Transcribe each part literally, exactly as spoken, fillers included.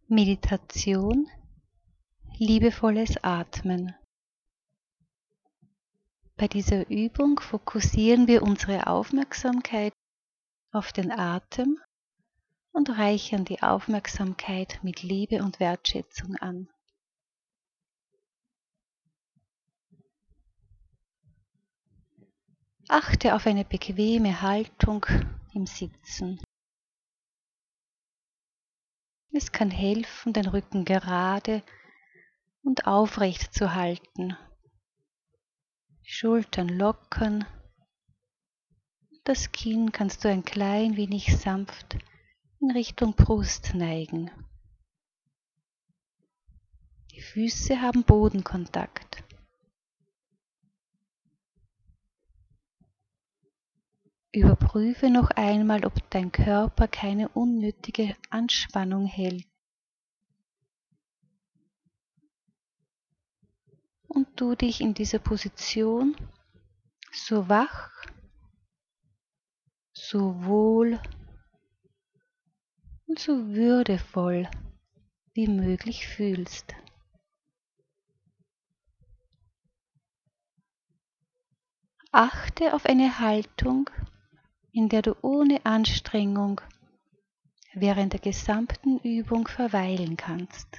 Meditation, liebevolles Atmen. Bei dieser Übung fokussieren wir unsere Aufmerksamkeit auf den Atem und reichern die Aufmerksamkeit mit Liebe und Wertschätzung an. Achte auf eine bequeme Haltung im Sitzen. Es kann helfen, den Rücken gerade und aufrecht zu halten. Schultern lockern. Das Kinn kannst du ein klein wenig sanft in Richtung Brust neigen. Die Füße haben Bodenkontakt. Überprüfe noch einmal, ob dein Körper keine unnötige Anspannung hält. Und du dich in dieser Position so wach, so wohl und so würdevoll wie möglich fühlst. Achte auf eine Haltung, in der du ohne Anstrengung während der gesamten Übung verweilen kannst.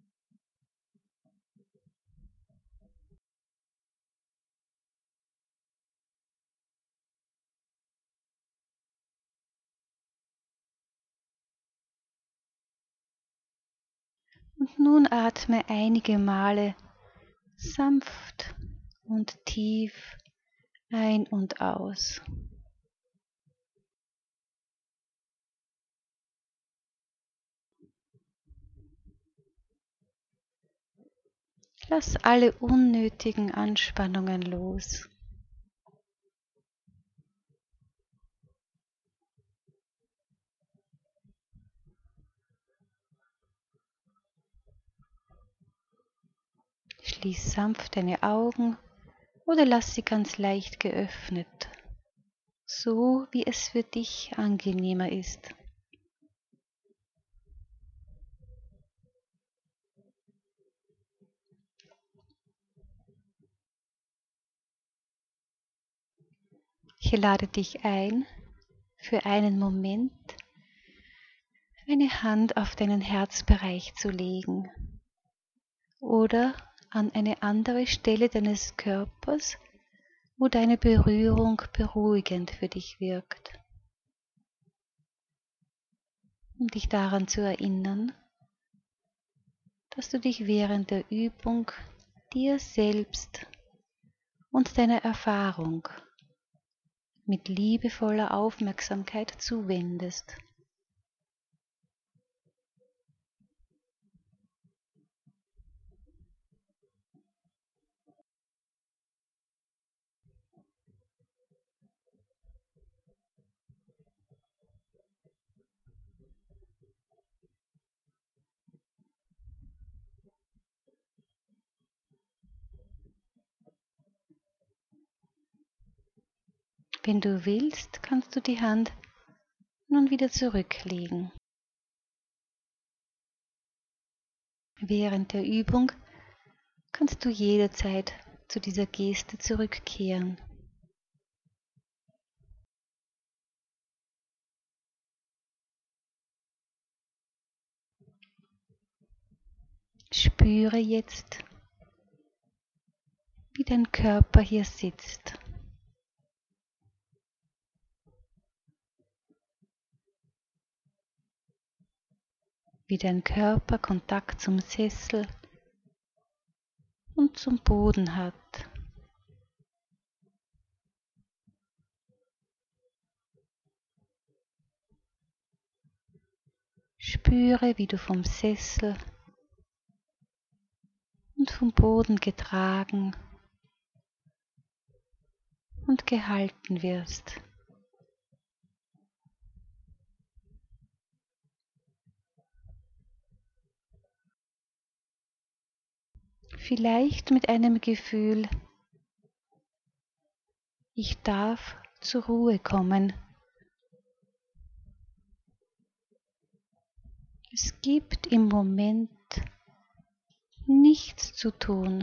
Und nun atme einige Male sanft und tief ein und aus. Lass alle unnötigen Anspannungen los. Schließ sanft deine Augen oder lass sie ganz leicht geöffnet, so wie es für dich angenehmer ist. Ich lade dich ein, für einen Moment eine Hand auf deinen Herzbereich zu legen oder an eine andere Stelle deines Körpers, wo deine Berührung beruhigend für dich wirkt. Um dich daran zu erinnern, dass du dich während der Übung dir selbst und deiner Erfahrung mit liebevoller Aufmerksamkeit zuwendest. Wenn du willst, kannst du die Hand nun wieder zurücklegen. Während der Übung kannst du jederzeit zu dieser Geste zurückkehren. Spüre jetzt, wie dein Körper hier sitzt. Wie dein Körper Kontakt zum Sessel und zum Boden hat. Spüre, wie du vom Sessel und vom Boden getragen und gehalten wirst. Vielleicht mit einem Gefühl, ich darf zur Ruhe kommen. Es gibt im Moment nichts zu tun,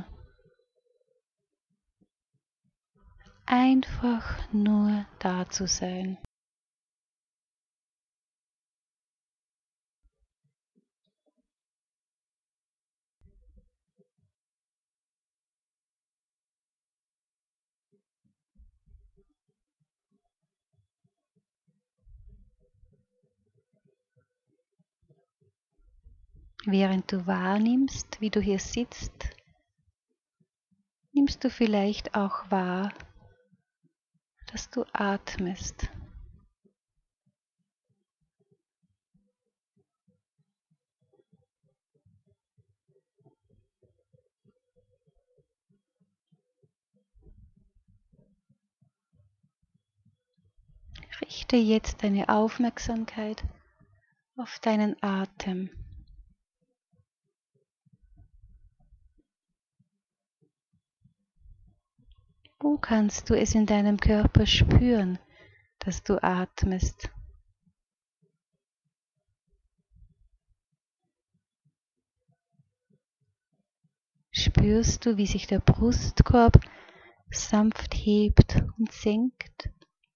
einfach nur da zu sein. Während du wahrnimmst, wie du hier sitzt, nimmst du vielleicht auch wahr, dass du atmest. Richte jetzt deine Aufmerksamkeit auf deinen Atem. Wo kannst du es in deinem Körper spüren, dass du atmest? Spürst du, wie sich der Brustkorb sanft hebt und senkt?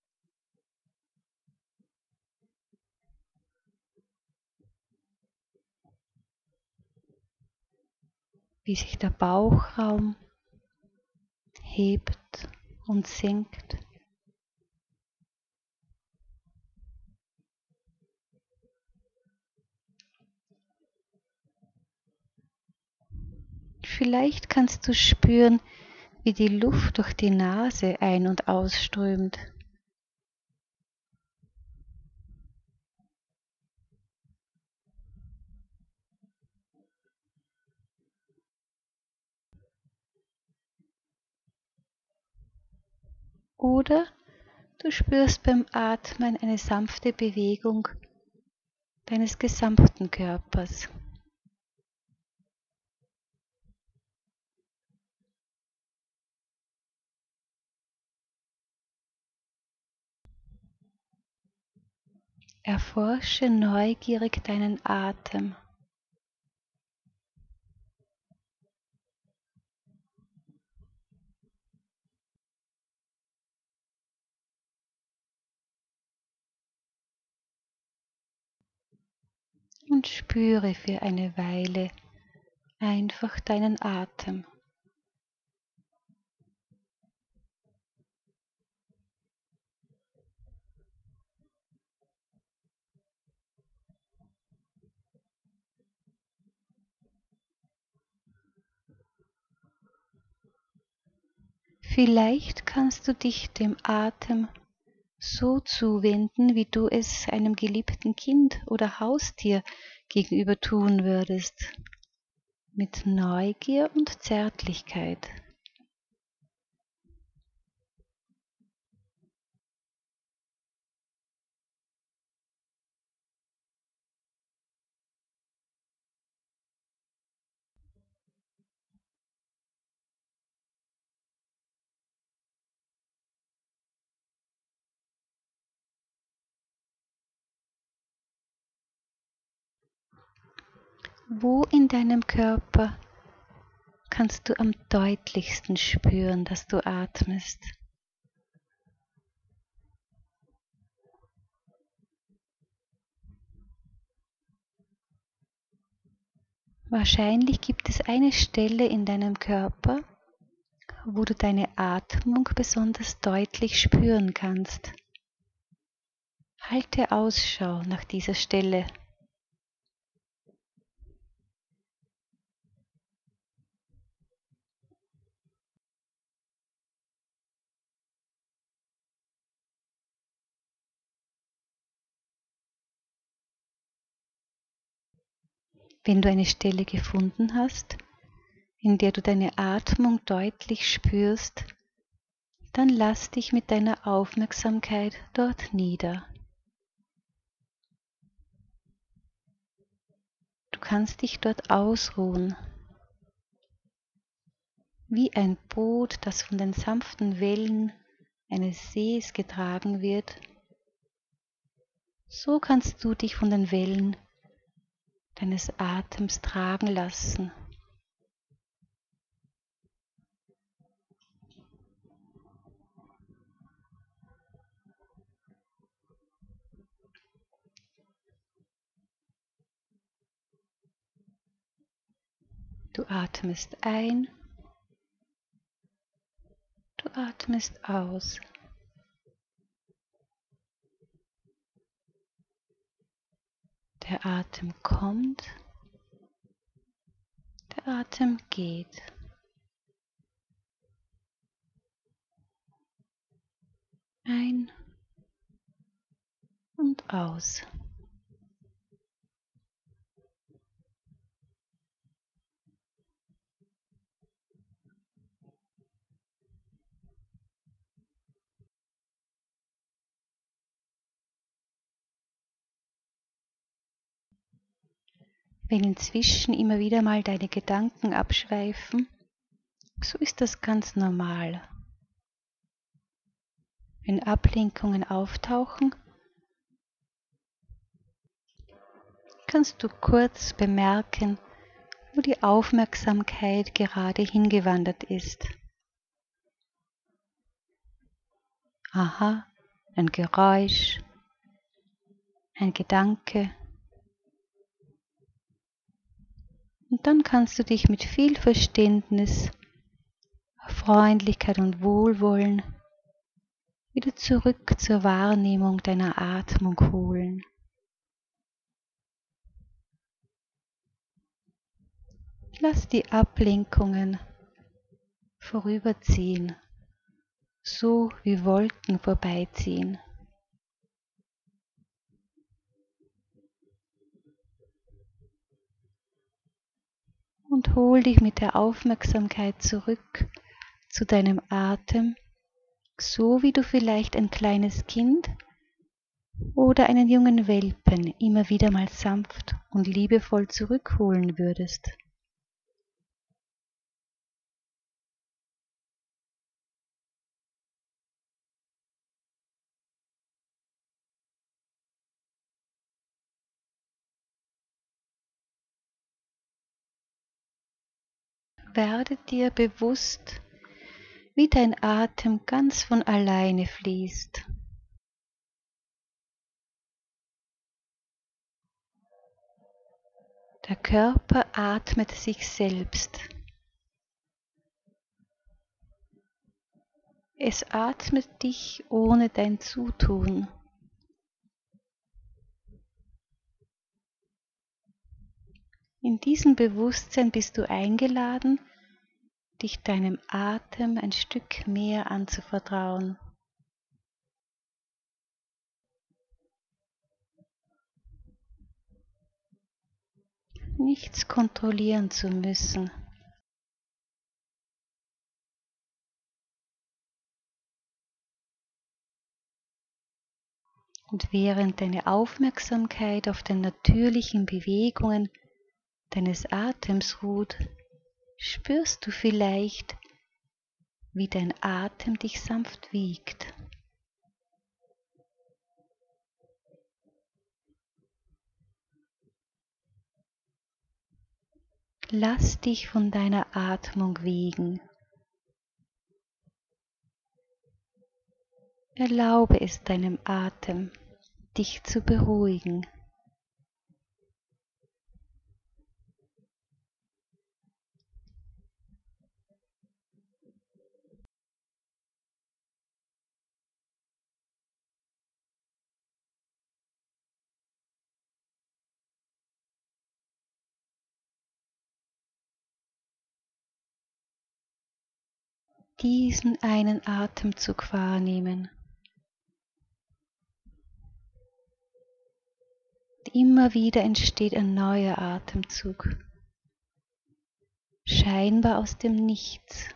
Wie sich der Bauchraum hebt und senkt? Vielleicht kannst du spüren, wie die Luft durch die Nase ein- und ausströmt. Oder du spürst beim Atmen eine sanfte Bewegung deines gesamten Körpers. Erforsche neugierig deinen Atem. Und spüre für eine Weile einfach deinen Atem. Vielleicht kannst du dich dem Atem so zuwenden, wie du es einem geliebten Kind oder Haustier gegenüber tun würdest, mit Neugier und Zärtlichkeit. Wo in deinem Körper kannst du am deutlichsten spüren, dass du atmest? Wahrscheinlich gibt es eine Stelle in deinem Körper, wo du deine Atmung besonders deutlich spüren kannst. Halte Ausschau nach dieser Stelle. Wenn du eine Stelle gefunden hast, in der du deine Atmung deutlich spürst, dann lass dich mit deiner Aufmerksamkeit dort nieder. Du kannst dich dort ausruhen, wie ein Boot, das von den sanften Wellen eines Sees getragen wird. So kannst du dich von den Wellen deines Atems tragen lassen. Du atmest ein, du atmest aus. Der Atem kommt, der Atem geht. Ein und aus. Wenn inzwischen immer wieder mal deine Gedanken abschweifen, so ist das ganz normal. Wenn Ablenkungen auftauchen, kannst du kurz bemerken, wo die Aufmerksamkeit gerade hingewandert ist. Aha, ein Geräusch, ein Gedanke. Und dann kannst du dich mit viel Verständnis, Freundlichkeit und Wohlwollen wieder zurück zur Wahrnehmung deiner Atmung holen. Lass die Ablenkungen vorüberziehen, so wie Wolken vorbeiziehen. Und hol dich mit der Aufmerksamkeit zurück zu deinem Atem, so wie du vielleicht ein kleines Kind oder einen jungen Welpen immer wieder mal sanft und liebevoll zurückholen würdest. Werde dir bewusst, wie dein Atem ganz von alleine fließt. Der Körper atmet sich selbst. Es atmet dich ohne dein Zutun. In diesem Bewusstsein bist du eingeladen, dich deinem Atem ein Stück mehr anzuvertrauen. Nichts kontrollieren zu müssen. Und während deine Aufmerksamkeit auf den natürlichen Bewegungen deines Atems ruht, spürst du vielleicht, wie dein Atem dich sanft wiegt. Lass dich von deiner Atmung wiegen. Erlaube es deinem Atem, dich zu beruhigen. Diesen einen Atemzug wahrnehmen. Immer wieder entsteht ein neuer Atemzug, scheinbar aus dem Nichts.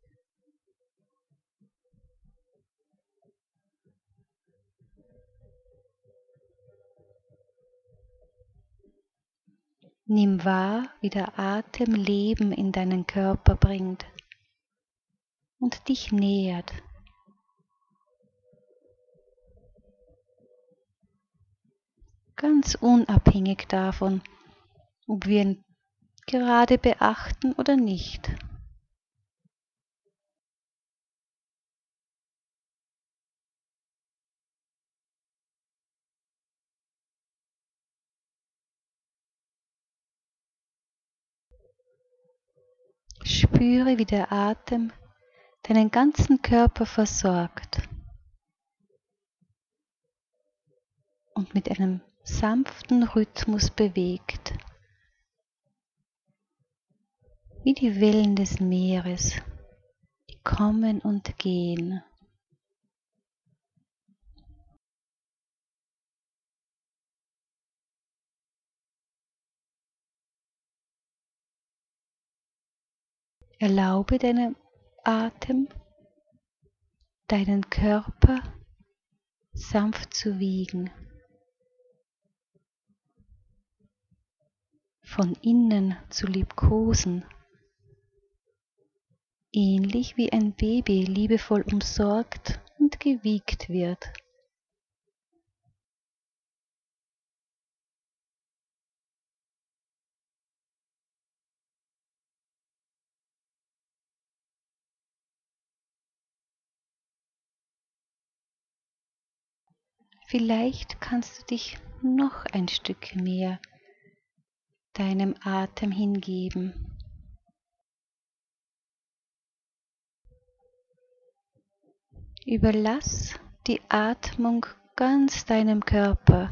Nimm wahr, wie der Atem Leben in deinen Körper bringt und dich nährt. Ganz unabhängig davon, ob wir ihn gerade beachten oder nicht. Spüre, wie der Atem deinen ganzen Körper versorgt und mit einem sanften Rhythmus bewegt, wie die Wellen des Meeres, die kommen und gehen. Erlaube deinem Atem, deinen Körper sanft zu wiegen, von innen zu liebkosen, ähnlich wie ein Baby liebevoll umsorgt und gewiegt wird. Vielleicht kannst du dich noch ein Stück mehr deinem Atem hingeben. Überlass die Atmung ganz deinem Körper.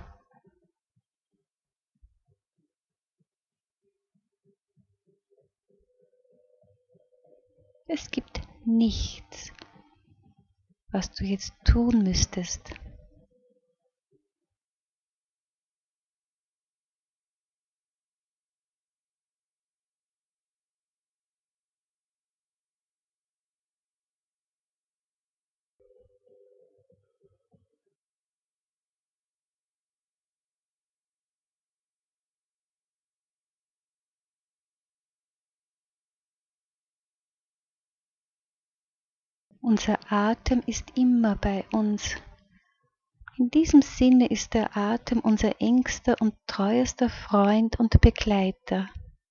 Es gibt nichts, was du jetzt tun müsstest. Unser Atem ist immer bei uns. In diesem Sinne ist der Atem unser engster und treuester Freund und Begleiter.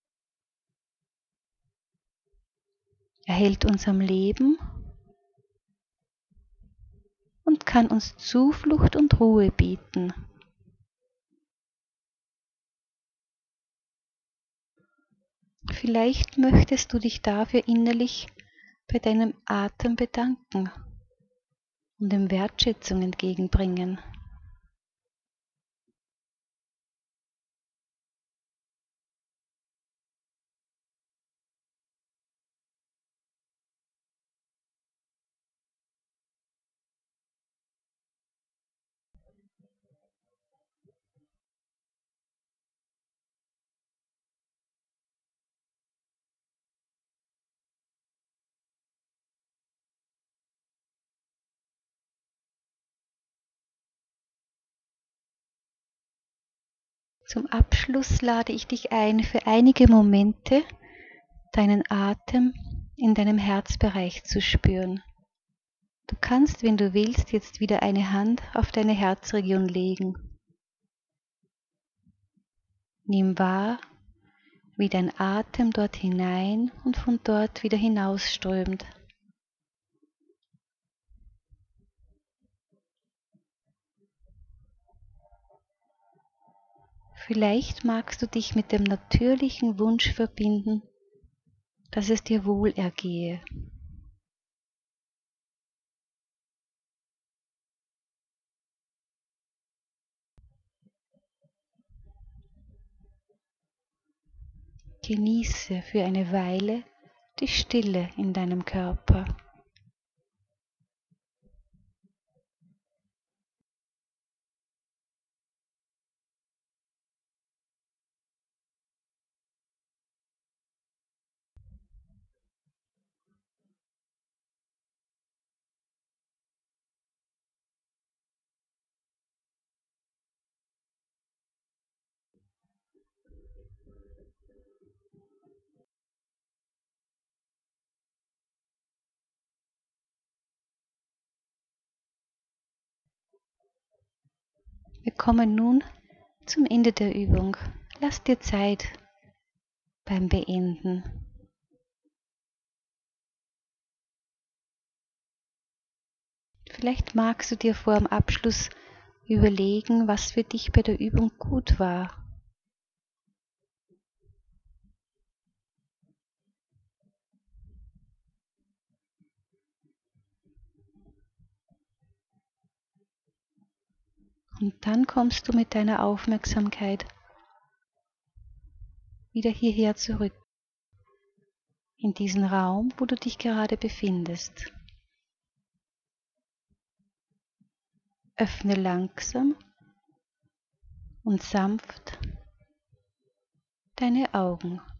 Er hält uns am Leben und kann uns Zuflucht und Ruhe bieten. Vielleicht möchtest du dich dafür innerlich bei deinem Atem bedanken und ihm Wertschätzung entgegenbringen. Zum Abschluss lade ich dich ein, für einige Momente deinen Atem in deinem Herzbereich zu spüren. Du kannst, wenn du willst, jetzt wieder eine Hand auf deine Herzregion legen. Nimm wahr, wie dein Atem dort hinein und von dort wieder hinausströmt. Vielleicht magst du dich mit dem natürlichen Wunsch verbinden, dass es dir wohl ergehe. Genieße für eine Weile die Stille in deinem Körper. Wir kommen nun zum Ende der Übung. Lass dir Zeit, beim Beenden. Vielleicht magst du dir vor dem Abschluss überlegen, was für dich bei der Übung gut war. Und dann kommst du mit deiner Aufmerksamkeit wieder hierher zurück, in diesen Raum, wo du dich gerade befindest. Öffne langsam und sanft deine Augen.